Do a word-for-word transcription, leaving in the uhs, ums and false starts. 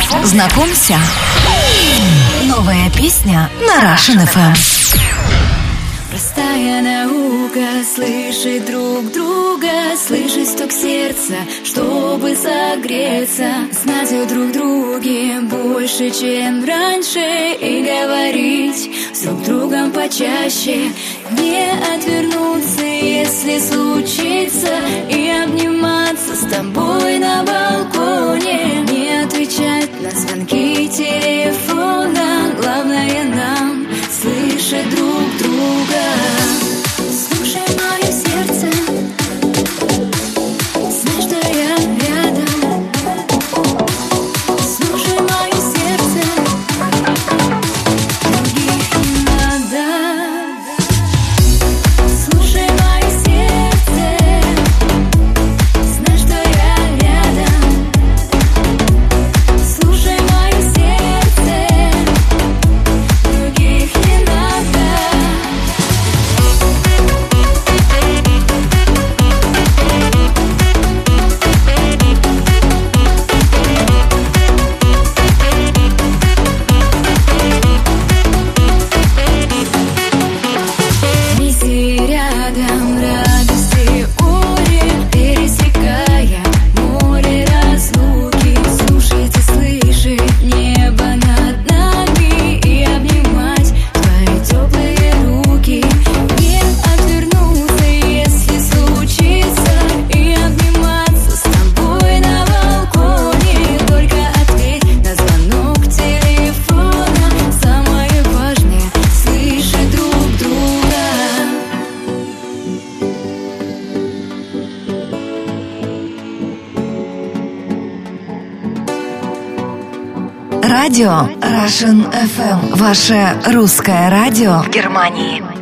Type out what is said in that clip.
Знакомься. Новая песня на Russian эф эм. Простая наука — слышать друг друга, слышать стук сердца, чтобы согреться, знать о друг друге больше, чем раньше, и говорить с друг другом почаще, не отвернуться, если случится, и обниматься с тобой на балконе, не отвечать на звонки телефона, главное нам слышать друг друга. Слушай мое сердце, знай, что я рядом. Слушай мое сердце, других не надо. Слушай мое сердце, знай, что я рядом. Слушай мое сердце, других не надо. Вместе рядом, радости горе, пересекая море разлуки, слушать и слышать небо над нами и обнимать твои теплые руки, не отвернуться, если случится, и обниматься с тобой на балконе, только ответь на звонок телефона, самое важное — слышать друг друга. Радио Russian эф эм. Ваше русское радио в Германии.